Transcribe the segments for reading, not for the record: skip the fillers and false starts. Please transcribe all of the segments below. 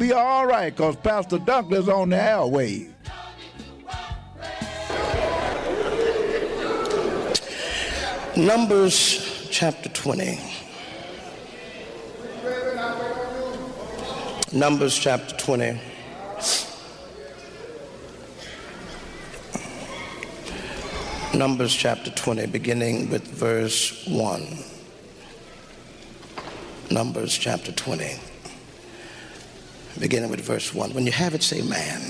be all right because Pastor Douglas on the airwaves. Numbers chapter 20. Numbers chapter 20. Numbers chapter 20, beginning with verse 1. Numbers chapter 20, beginning with verse 1. When you have it, say amen.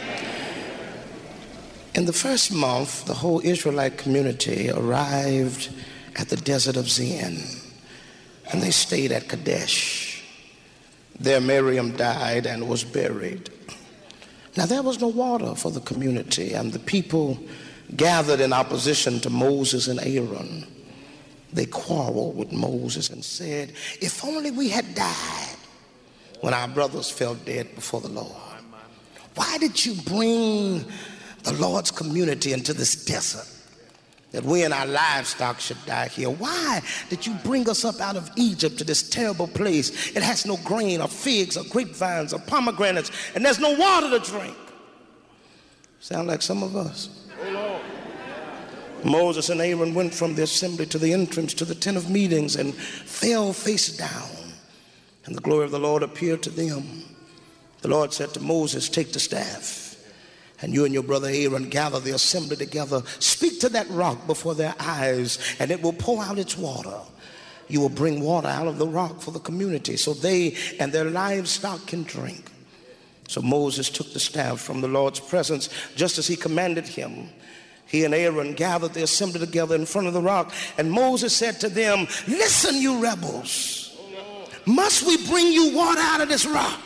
In the first month, the whole Israelite community arrived at the desert of Zin, and they stayed at Kadesh. There Miriam died and was buried. Now there was no water for the community, and the people gathered in opposition to Moses and Aaron. They quarreled with Moses and said, if only we had died when our brothers fell dead before the Lord. Why did you bring the Lord's community into this desert that we and our livestock should die here? Why did you bring us up out of Egypt to this terrible place? It has no grain or figs or grapevines or pomegranates, and there's no water to drink. Sound like some of us. Moses and Aaron went from the assembly to the entrance to the tent of meetings and fell face down, and the glory of the Lord appeared to them. The Lord said to Moses, take the staff, and you and your brother Aaron gather the assembly together. Speak to that rock before their eyes, and it will pour out its water. You will bring water out of the rock for the community so they and their livestock can drink. So Moses took the staff from the Lord's presence just as he commanded him. He and Aaron gathered the assembly together in front of the rock, and Moses said to them, listen, you rebels, must we bring you water out of this rock?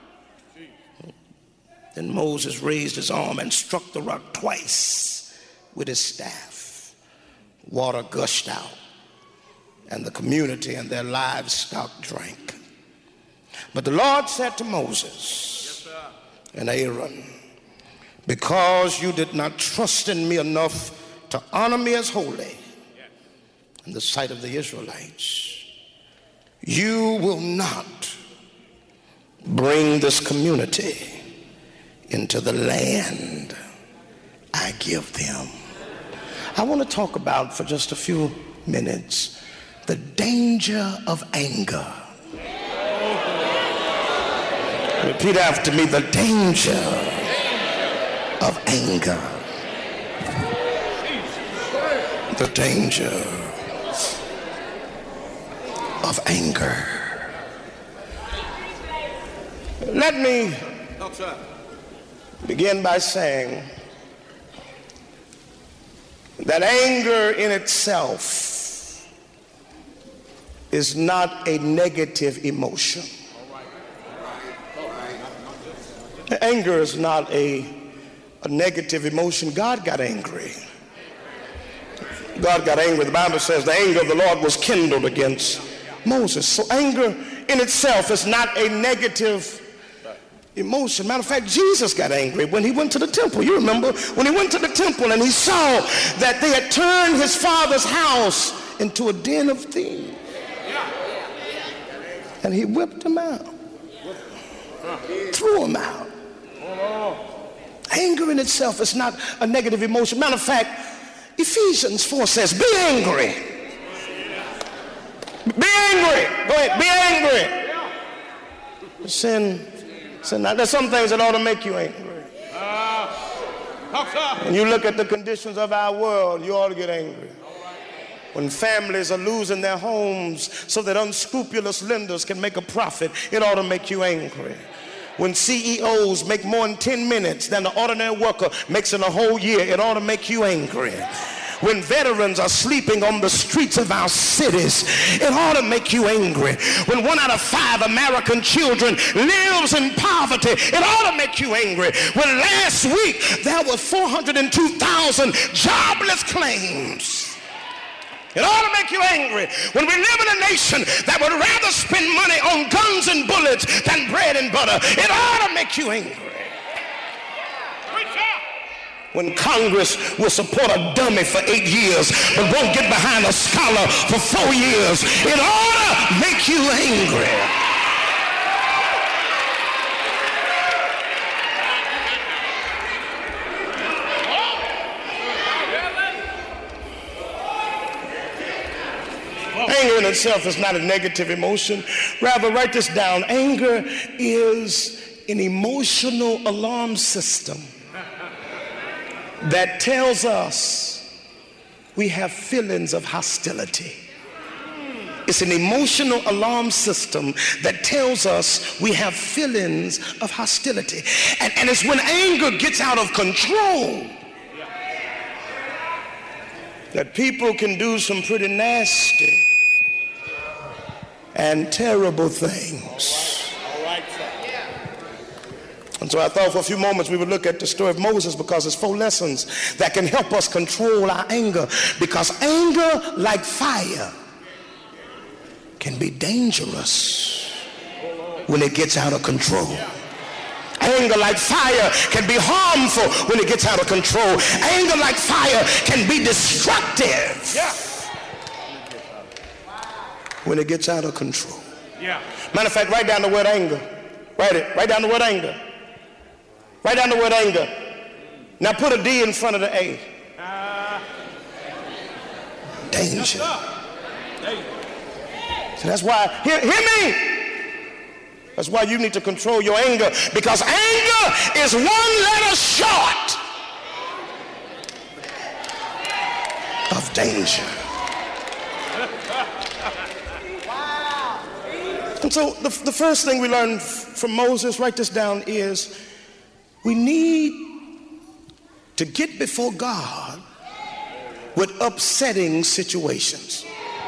Then Moses raised his arm and struck the rock twice with his staff. Water gushed out, and the community and their livestock drank. But the Lord said to Moses and Aaron, because you did not trust in me enough to honor me as holy in the sight of the Israelites, you will not bring this community into the land I give them. I want to talk about for just a few minutes the danger of anger. Repeat after me, the danger of anger. The danger of anger. Let me begin by saying that anger in itself is not a negative emotion. Anger is not a negative emotion. God got angry. God got angry. The Bible says the anger of the Lord was kindled against Moses. So anger in itself is not a negative emotion. Matter of fact, Jesus got angry when he went to the temple. You remember when he went to the temple and he saw that they had turned his father's house into a den of thieves. And he whipped them out. Threw them out. Anger in itself is not a negative emotion. Matter of fact, Ephesians 4 says, be angry. Be angry. Go ahead, be angry. Sin. There's some things that ought to make you angry. When you look at the conditions of our world, you ought to get angry. When families are losing their homes so that unscrupulous lenders can make a profit, it ought to make you angry. When CEOs make more in 10 minutes than the ordinary worker makes in a whole year, it ought to make you angry. When veterans are sleeping on the streets of our cities, it ought to make you angry. When 1 out of 5 American children lives in poverty, it ought to make you angry. When last week there were 402,000 jobless claims, it ought to make you angry. When we live in a nation that would rather spend money on guns and bullets than bread and butter, it ought to make you angry. When Congress will support a dummy for 8 years but won't get behind a scholar for 4 years, it ought to make you angry. itself is not a negative emotion. Rather, write this down. Anger is an emotional alarm system that tells us we have feelings of hostility. It's an emotional alarm system that tells us we have feelings of hostility. And it's when anger gets out of control that people can do some pretty nasty and terrible things. And so I thought for a few moments we would look at the story of Moses, because there's 4 lessons that can help us control our anger. Because anger, like fire, can be dangerous when it gets out of control. Anger, like fire, can be harmful when it gets out of control. Anger, like fire, can be destructive when it gets out of control. Matter of fact, write down the word anger. Write it. Write down the word anger. Write down the word anger. Now put a D in front of the A. Danger. So that's why, hear me. That's why you need to control your anger, because anger is 1 letter short of danger. And so the first thing we learn from Moses, write this down, is we need to get before God with upsetting situations.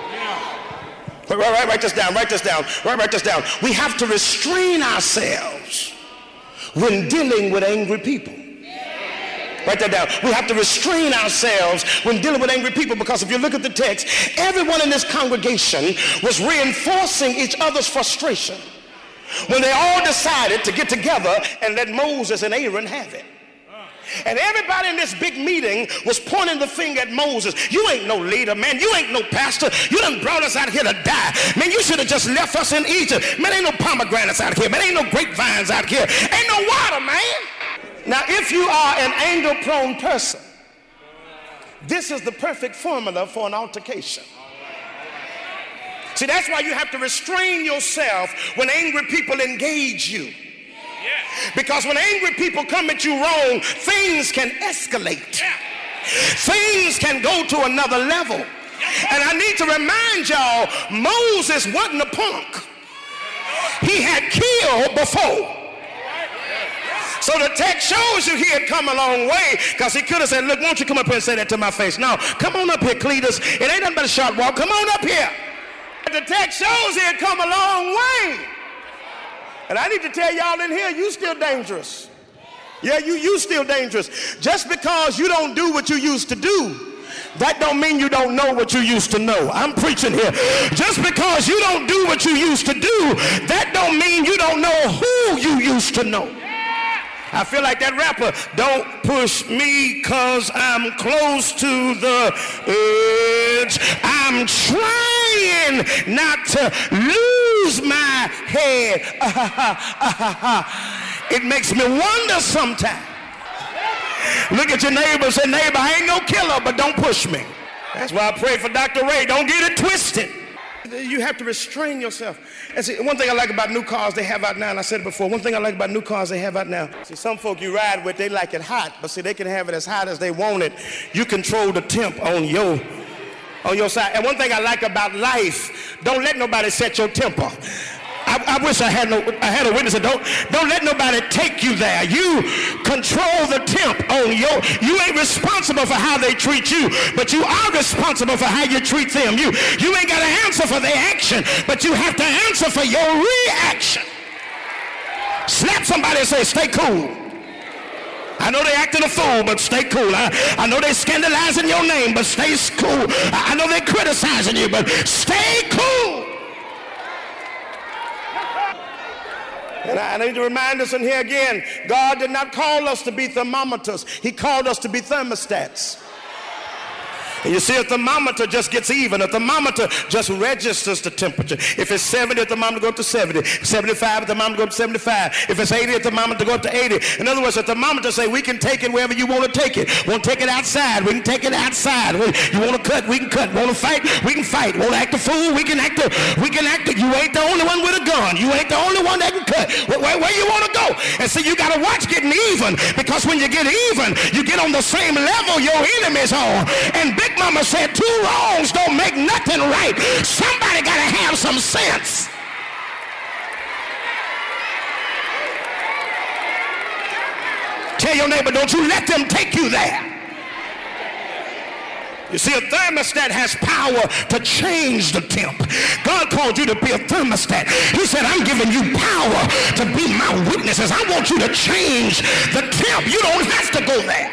Write this down, write this down, write this down. We have to restrain ourselves when dealing with angry people. Write that down. We have to restrain ourselves when dealing with angry people, because if you look at the text, everyone in this congregation was reinforcing each other's frustration when they all decided to get together and let Moses and Aaron have it. And everybody in this big meeting was pointing the finger at Moses. You ain't no leader, man. You ain't no pastor. You done brought us out here to die. Man, you should have just left us in Egypt. Man, ain't no pomegranates out here. Man, ain't no grapevines out here. Ain't no water, man. Now, if you are an anger-prone person, this is the perfect formula for an altercation. See, that's why you have to restrain yourself when angry people engage you. Because when angry people come at you wrong, things can escalate. Things can go to another level. And I need to remind y'all, Moses wasn't a punk. He had killed before. So the text shows you he had come a long way, because he could have said, look, won't you come up here and say that to my face? No, come on up here, Cletus. It ain't nothing but a short walk. Come on up here. But the text shows he had come a long way. And I need to tell y'all in here, you still dangerous. Yeah, you still dangerous. Just because you don't do what you used to do, that don't mean you don't know what you used to know. I'm preaching here. Just because you don't do what you used to do, that don't mean you don't know who you used to know. I feel like that rapper, don't push me cause I'm close to the edge. I'm trying not to lose my head. It makes me wonder sometimes. Look at your neighbor and say, neighbor, I ain't no killer, but don't push me. That's why I pray for Dr. Ray. Don't get it twisted. You have to restrain yourself. And see, one thing I like about new cars they have out now, and I said it before, one thing I like about new cars they have out now, see, some folk you ride with, they like it hot, but see, they can have it as hot as they want it. You control the temp on your side. And one thing I like about life, don't let nobody set your temper. I wish I had a witness. Don't let nobody take you there. You control the temp on you ain't responsible for how they treat you, but you are responsible for how you treat them. You ain't got to answer for their action, but you have to answer for your reaction. Slap somebody and say, stay cool. I know they acting a fool, but stay cool. I know they scandalizing your name, but stay cool. I know they criticizing you, but stay cool. And I need to remind us in here again, God did not call us to be thermometers. He called us to be thermostats. And you see, a thermometer just gets even. A thermometer just registers the temperature. If it's 70, the thermometer go up to 70. 75, the thermometer go up to 75. If it's 80, the thermometer go up to 80. In other words, a thermometer say we can take it wherever you want to take it. Want to take it outside? We can take it outside. You want to cut? We can cut. Want to fight? We can fight. Want to act a fool? We can act a. You ain't the only one with a gun. You ain't the only one that can cut. Where you want to go? And so you got to watch getting even, because when you get even, you get on the same level your enemy's on. And Big Mama said 2 wrongs don't make nothing right. Somebody got to have some sense. Tell your neighbor, don't you let them take you there. You see, a thermostat has power to change the temp. God called you to be a thermostat. He said, I'm giving you power to be my witnesses. I want you to change the temp. You don't have to go there.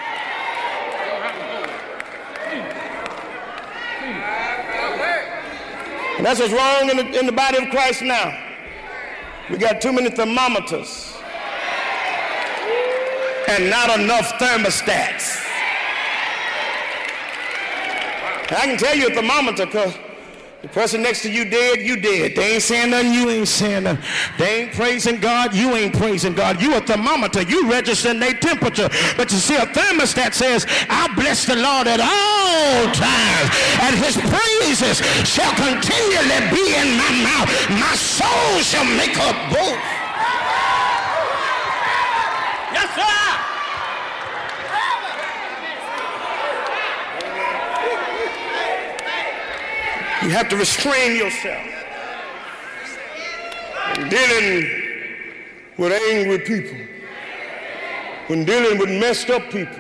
And that's what's wrong in the body of Christ now. We got too many thermometers and not enough thermostats. I can tell you a thermometer, because the person next to you dead, you dead. They ain't saying nothing, you ain't saying nothing. They ain't praising God, you ain't praising God. You a thermometer, you registering their temperature. But you see, a thermostat says, I bless the Lord at all times, and his praises shall continually be in my mouth. My soul shall make her boast. Yes, sir. You have to restrain yourself when dealing with angry people, when dealing with messed up people,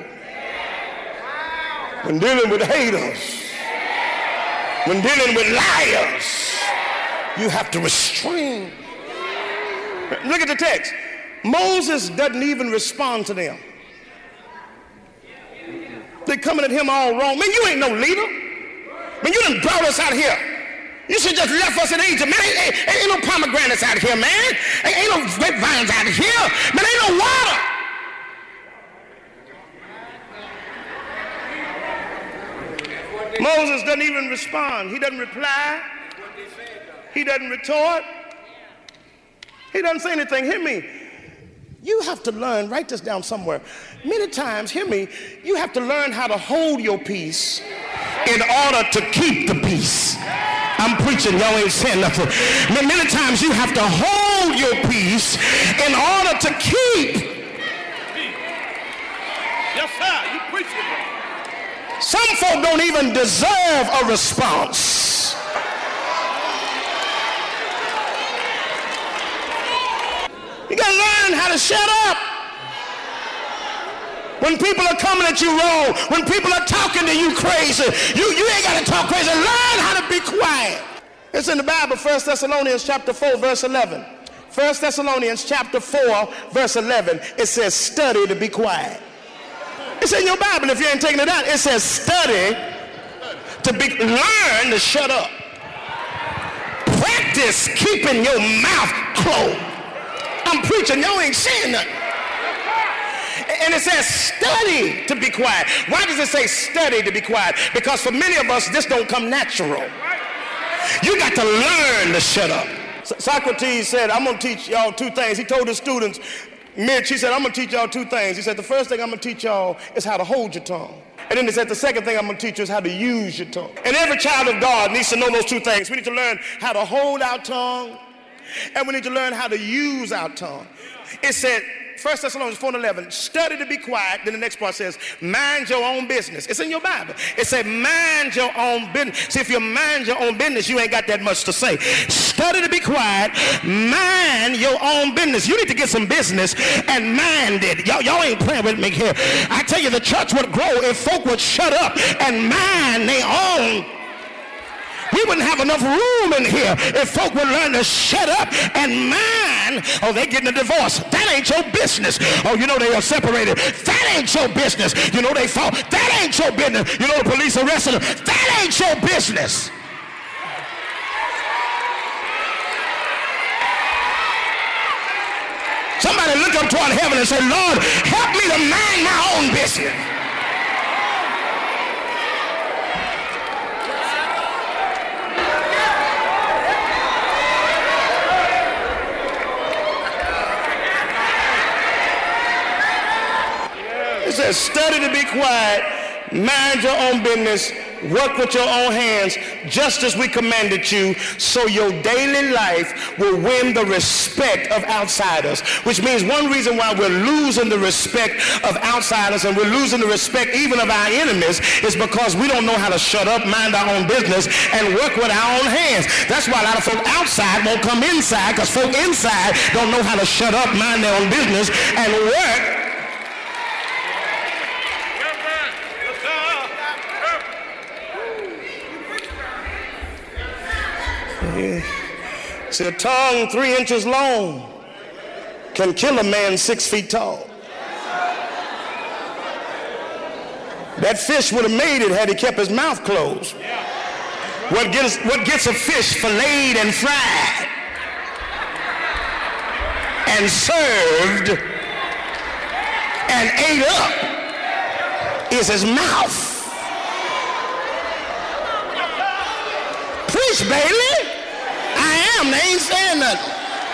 when dealing with haters, when dealing with liars. You have to restrain. Look at the text. Moses doesn't even respond to them. They're coming at him all wrong. Man, you ain't no leader. Man, you done brought us out here. You should just left us in Egypt. Man, ain't no pomegranates out here, man. Ain't no grapevines out here. Man, ain't no water. Moses doesn't even respond. He doesn't reply. He doesn't retort. He doesn't say anything. Hear me. You have to learn, write this down somewhere. Many times, hear me, you have to learn how to hold your peace in order to keep the peace. I'm preaching, y'all ain't saying nothing. Many times you have to hold your peace in order to keep. Yes, sir, you preaching. Some folk don't even deserve a response. You gotta learn how to shut up. When people are coming at you wrong, when people are talking to you crazy, you ain't got to talk crazy. Learn how to be quiet. It's in the Bible, 1 Thessalonians chapter 4, verse 11. 1 Thessalonians chapter 4, verse 11. It says, study to be quiet. It's in your Bible if you ain't taking it out. It says, study to be, learn to shut up. Practice keeping your mouth closed. I'm preaching, y'all ain't saying nothing. And it says study to be quiet. Why does it say study to be quiet? Because for many of us, this don't come natural. You got to learn to shut up. Socrates said, I'm going to teach y'all 2 things. He told his students, Mitch, he said, I'm going to teach y'all 2 things. He said, the first thing I'm going to teach y'all is how to hold your tongue. And then he said, the second thing I'm going to teach you is how to use your tongue. And every child of God needs to know those 2 things. We need to learn how to hold our tongue, and we need to learn how to use our tongue. It said, 1 Thessalonians 4:11, study to be quiet. Then the next part says, mind your own business. It's in your Bible. It said, mind your own business. See, if you mind your own business, you ain't got that much to say. Study to be quiet. Mind your own business. You need to get some business and mind it. Y'all ain't playing with me here. I tell you, the church would grow if folk would shut up and mind their own. We wouldn't have enough room in here if folk would learn to shut up and mind. Oh, they getting a divorce. That ain't your business. Oh, you know they are separated. That ain't your business. You know they fought. That ain't your business. You know the police arrested them. That ain't your business. Somebody look up toward heaven and say, Lord, help me to mind my own business. says, study to be quiet, mind your own business, work with your own hands, just as we commanded you, so your daily life will win the respect of outsiders. Which means one reason why we're losing the respect of outsiders and we're losing the respect even of our enemies is because we don't know how to shut up, mind our own business, and work with our own hands. That's why a lot of folk outside won't come inside, because folk inside don't know how to shut up, mind their own business, and work. See, a tongue 3 inches long can kill a man 6 feet tall. That fish would have made it had he kept his mouth closed. What gets a fish filleted and fried and served and ate up is his mouth. Preach, baby. I am. They ain't saying nothing.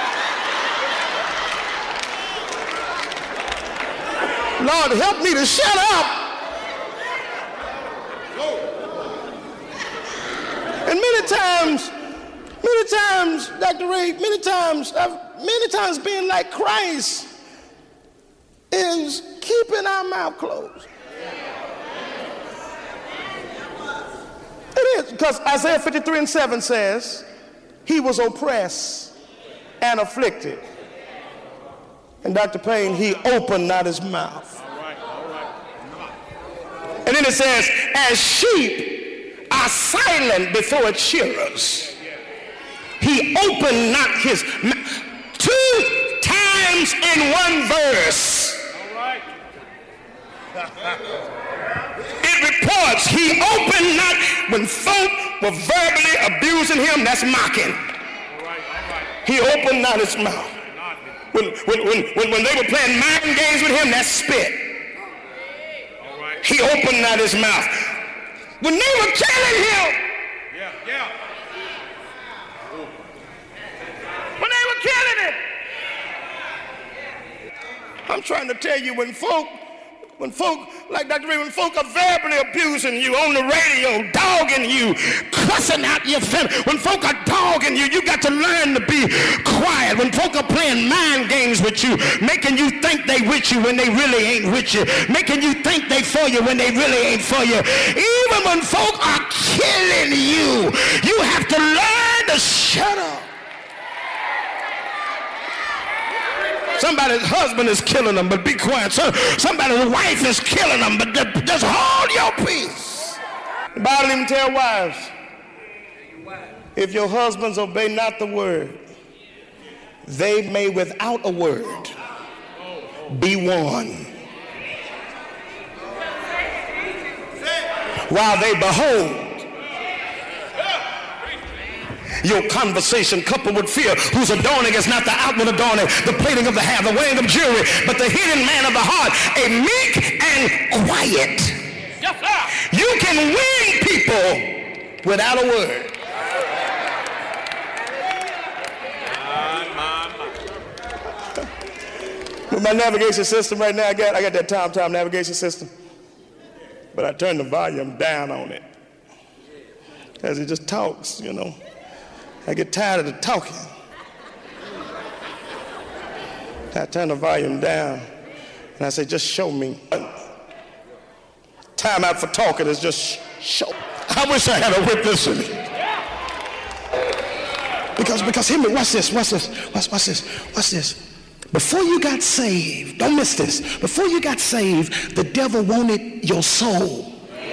Lord, help me to shut up. And many times, Dr. Ray, many times being like Christ is keeping our mouth closed. It is, because Isaiah 53:7 says, he was oppressed and afflicted. And Dr. Payne, he opened not his mouth. And then it says, as sheep are silent before its shearers, he opened not his mouth. 2 times in one verse. It reports he opened not. When folk were verbally abusing him, that's mocking. He opened not his mouth. When they were playing mind games with him, that's spit. He opened not his mouth. When they were killing him, when they were killing him, I'm trying to tell you, when folk, like Dr. Ray, when folk are verbally abusing you on the radio, dogging you, cussing out your family, when folk are dogging you, you got to learn to be quiet. When folk are playing mind games with you, making you think they with you when they really ain't with you, making you think they for you when they really ain't for you, even when folk are killing you, you have to learn to shut up. Somebody's husband is killing them, but be quiet. Somebody's wife is killing them, but just hold your peace. The Bible even tells wives, if your husbands obey not the word, they may without a word be won, while they behold your conversation coupled with fear, whose adorning is not the outward adorning, the plating of the hair, the wearing of jewelry, but the hidden man of the heart, a meek and quiet. Yes, sir. You can win people without a word. With my navigation system right now, I got that TomTom navigation system, but I turn the volume down on it as it just talks, you know. I get tired of the talking. I turn the volume down and I say, just show me. Time out for talking is just show. I wish I had a witness in it. Because hear me, watch this. Before you got saved, don't miss this. Before you got saved, the devil wanted your soul.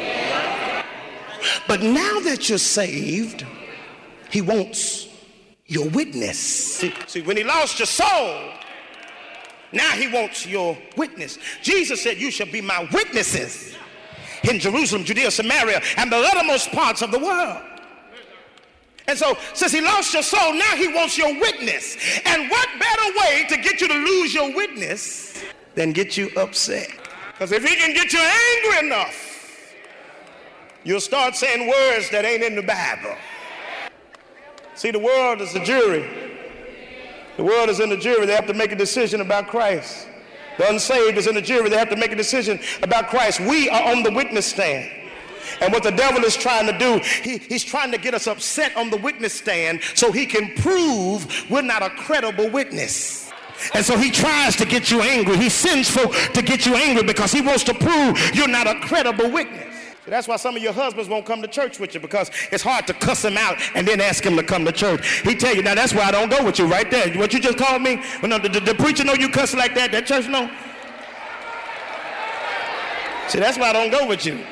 But now that you're saved, he wants your witness. See, when he lost your soul, now he wants your witness. Jesus said, you shall be my witnesses in Jerusalem, Judea, Samaria, and the uttermost parts of the world. And so, since he lost your soul, now he wants your witness. And what better way to get you to lose your witness than get you upset? Because if he can get you angry enough, you'll start saying words that ain't in the Bible. See, the world is the jury. The world is in the jury. They have to make a decision about Christ. The unsaved is in the jury. They have to make a decision about Christ. We are on the witness stand. And what the devil is trying to do, he's trying to get us upset on the witness stand so he can prove we're not a credible witness. And so he tries to get you angry. He sends folk to get you angry because he wants to prove you're not a credible witness. So that's why some of your husbands won't come to church with you, because it's hard to cuss him out and then ask him to come to church. He tell you, now that's why I don't go with you right there. What you just called me? Well, no, the preacher know you cuss like that. That church know? See, that's why I don't go with you.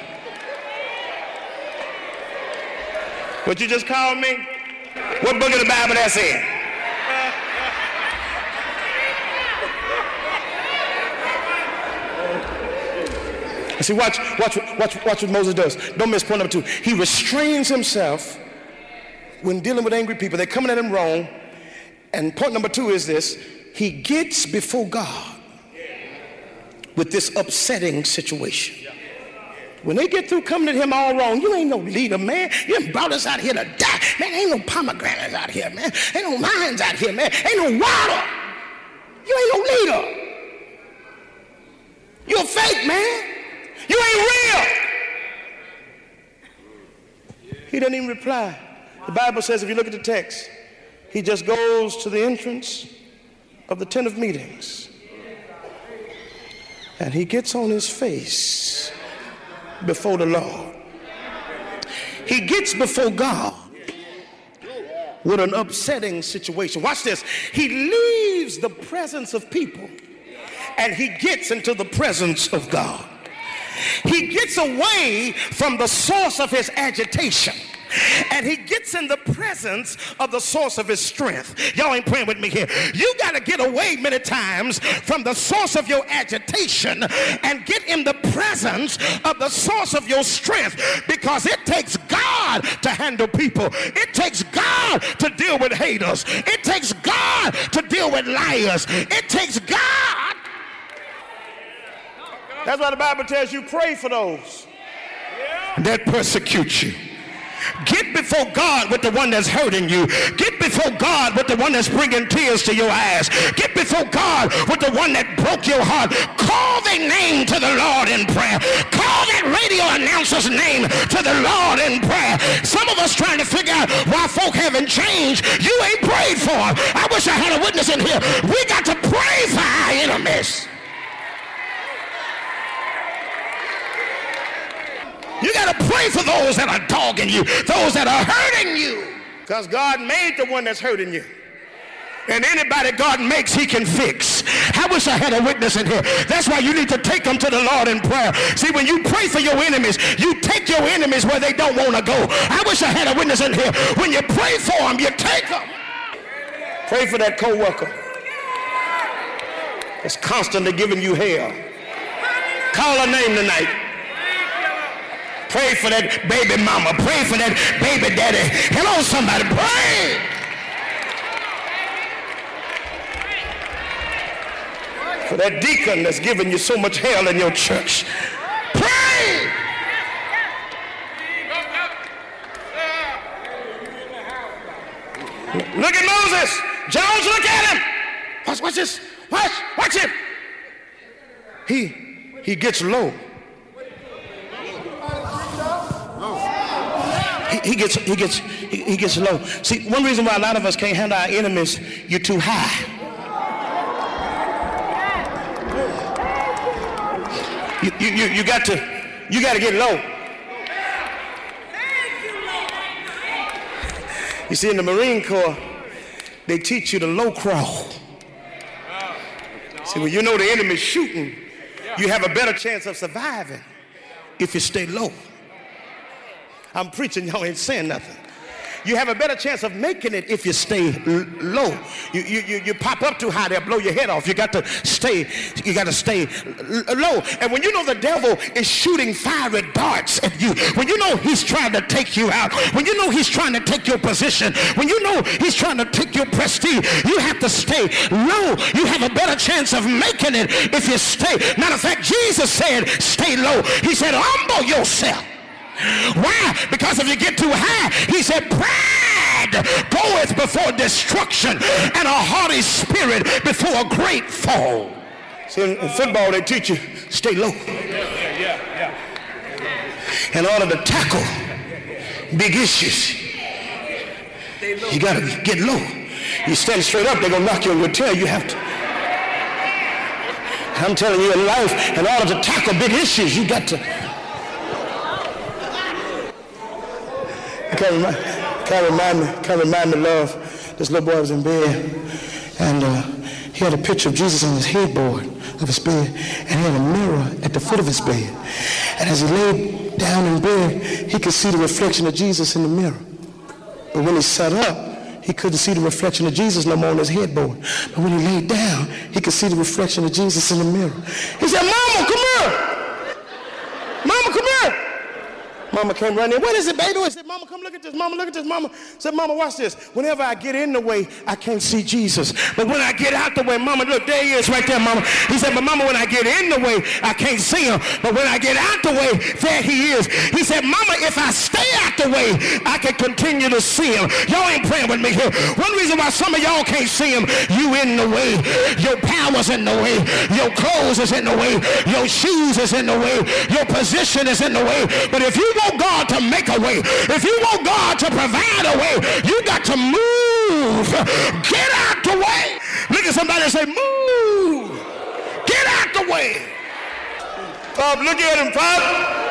What you just called me? What book of the Bible that's in? See, watch what Moses does. Don't miss point number 2. He restrains himself when dealing with angry people. They're coming at him wrong. And point number 2 is this. He gets before God with this upsetting situation. When they get through coming at him all wrong, you ain't no leader, man. You done brought us out here to die. Man, ain't no pomegranates out here, man. Ain't no lions out here, man. Ain't no water. You ain't no leader. You a fake, man. You ain't real. He doesn't even reply. The Bible says, if you look at the text, he just goes to the entrance of the tent of meetings. And he gets on his face before the Lord. He gets before God with an upsetting situation. Watch this. He leaves the presence of people and he gets into the presence of God. He gets away from the source of his agitation and he gets in the presence of the source of his strength. Y'all ain't praying with me here. You got to get away many times from the source of your agitation and get in the presence of the source of your strength, because it takes God to handle people. It takes God to deal with haters. It takes God to deal with liars. It takes God. That's why the Bible tells you, pray for those that persecute you. Get before God with the one that's hurting you. Get before God with the one that's bringing tears to your eyes. Get before God with the one that broke your heart. Call their name to the Lord in prayer. Call that radio announcer's name to the Lord in prayer. Some of us trying to figure out why folk haven't changed. You ain't prayed for them. I wish I had a witness in here. We got to pray for our enemies. You got to pray for those that are dogging you, those that are hurting you. Because God made the one that's hurting you. And anybody God makes, he can fix. I wish I had a witness in here. That's why you need to take them to the Lord in prayer. See, when you pray for your enemies, you take your enemies where they don't want to go. I wish I had a witness in here. When you pray for them, you take them. Pray for that co-worker that's constantly giving you hell. Call her name tonight. Pray for that baby mama. Pray for that baby daddy. Hello, somebody. Pray. For that deacon that's giving you so much hell in your church. Pray. Look at Moses. Jones, look at him. Watch this. Watch him. He gets low. He gets low. See, one reason why a lot of us can't handle our enemies, you're too high. You got to get low. You see, in the Marine Corps, they teach you to low crawl. See, when you know the enemy's shooting, you have a better chance of surviving if you stay low. I'm preaching, y'all ain't saying nothing. You have a better chance of making it if you stay low. You pop up too high, they'll blow your head off. You got to stay low. And when you know the devil is shooting fiery darts at you, when you know he's trying to take you out, when you know he's trying to take your position, when you know he's trying to take your prestige, you have to stay low. You have a better chance of making it if you stay. Matter of fact, Jesus said, stay low. He said, humble yourself. Why? Because if you get too high, he said, pride goeth before destruction and a haughty spirit before a great fall. See, in football, they teach you, stay low. In order to tackle big issues, you got to get low. You stand straight up, they're going to knock you on your tail. You have to. I'm telling you, in life, in order to tackle big issues, you got to. Can't remind me, love. This little boy was in bed, and he had a picture of Jesus on his headboard of his bed, and he had a mirror at the foot of his bed. And as he laid down in bed, he could see the reflection of Jesus in the mirror. But when he sat up, he couldn't see the reflection of Jesus no more on his headboard. But when he laid down, he could see the reflection of Jesus in the mirror. He said, Mama, come here. Mama, come here. Mama came running in. What is it, baby? I said, Mama, come look at this. Mama, look at this. Mama said, Mama, watch this. Whenever I get in the way, I can't see Jesus. But when I get out the way, Mama, look, there he is right there, Mama. He said, but Mama, when I get in the way, I can't see him. But when I get out the way, there he is. He said, Mama, if I stay out the way, I can continue to see him. Y'all ain't praying with me here. One reason why some of y'all can't see him, you in the way. Your power's in the way. Your clothes is in the way. Your shoes is in the way. Your position is in the way. But if you want God to make a way, if you want God to provide a way, you got to move. Get out the way. Look at somebody and say, move. Get out the way. Pop, look at him, Pop.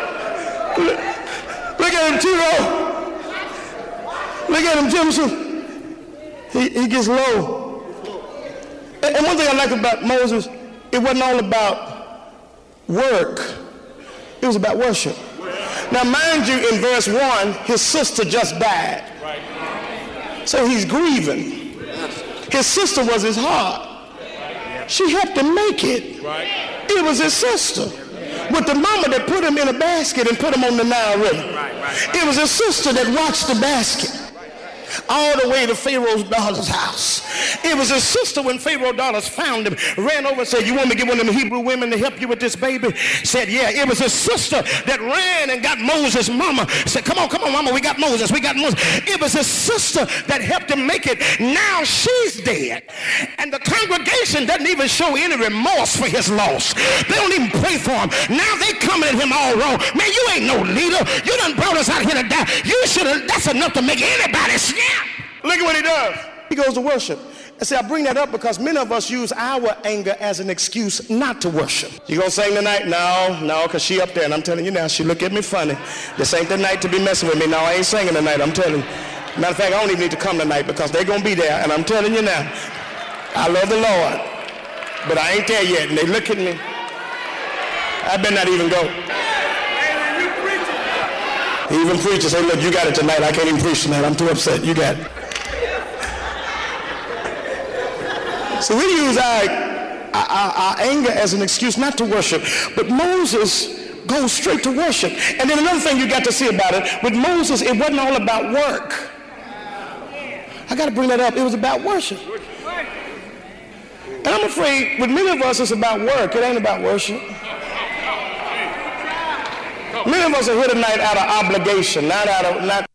Look at him, Tiro. Look at him, Jimson. He gets low. And one thing I like about Moses, it wasn't all about work. It was about worship. Now, mind you, in verse 1, his sister just died. So he's grieving. His sister was his heart. She helped him make it. It was his sister. With the mama that put him in a basket and put him on the Nile River. It was his sister that watched the basket all the way to Pharaoh's daughter's house. It was his sister when Pharaoh's daughters found him, ran over and said, you want me to get one of them Hebrew women to help you with this baby? Said, yeah. It was his sister that ran and got Moses' mama. Said, come on, mama, we got Moses. It was his sister that helped him make it. Now she's dead. And the congregation doesn't even show any remorse for his loss. They don't even pray for him. Now they coming at him all wrong. Man, you ain't no leader. You done brought us out here to die. You should have, that's enough to make anybody snap. Look at what he does. He goes to worship. I say, I bring that up because many of us use our anger as an excuse not to worship. You gonna sing tonight? No, because she up there, and I'm telling you now, she look at me funny. This ain't the night to be messing with me. No, I ain't singing tonight, I'm telling you. Matter of fact, I don't even need to come tonight because they're gonna be there, and I'm telling you now, I love the Lord, but I ain't there yet, and they look at me. I better not even go. Even preachers say, look, you got it tonight. I can't even preach tonight. I'm too upset. You got it. So we use our anger as an excuse not to worship. But Moses goes straight to worship. And then another thing you got to see about it, with Moses, it wasn't all about work. I got to bring that up. It was about worship. And I'm afraid with many of us, it's about work. It ain't about worship. Many of us are here tonight out of obligation, not out of, not.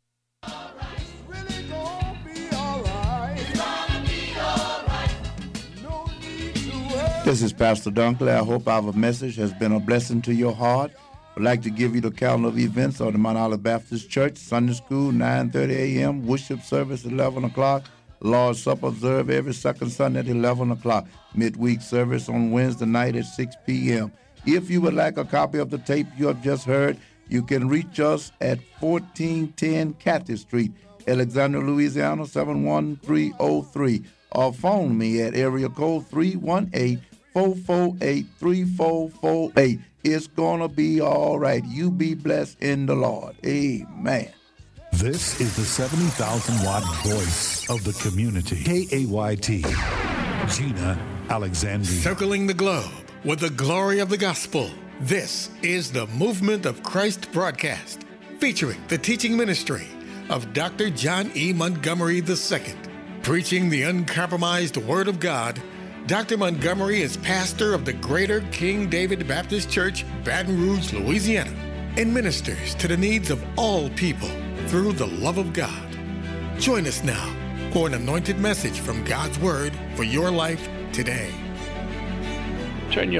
This is Pastor Dunkley. I hope our message has been a blessing to your heart. I'd like to give you the calendar of events of the Mount Olive Baptist Church. Sunday school, 9:30 a.m. Worship service, 11 o'clock. Lord's Supper observed every second Sunday at 11 o'clock. Midweek service on Wednesday night at 6 p.m. If you would like a copy of the tape you have just heard, you can reach us at 1410 Cathy Street, Alexandria, Louisiana, 71303, or phone me at area code 318-448-3448. It's going to be all right. You be blessed in the Lord. Amen. This is the 70,000-watt voice of the community. KAYT, Gina Alexandria. Circling the globe with the glory of the gospel. This is the Movement of Christ broadcast, featuring the teaching ministry of Dr. John E. Montgomery II. Preaching the uncompromised Word of God, Dr. Montgomery is pastor of the Greater King David Baptist Church, Baton Rouge, Louisiana, and ministers to the needs of all people through the love of God. Join us now for an anointed message from God's Word for your life today. Turn your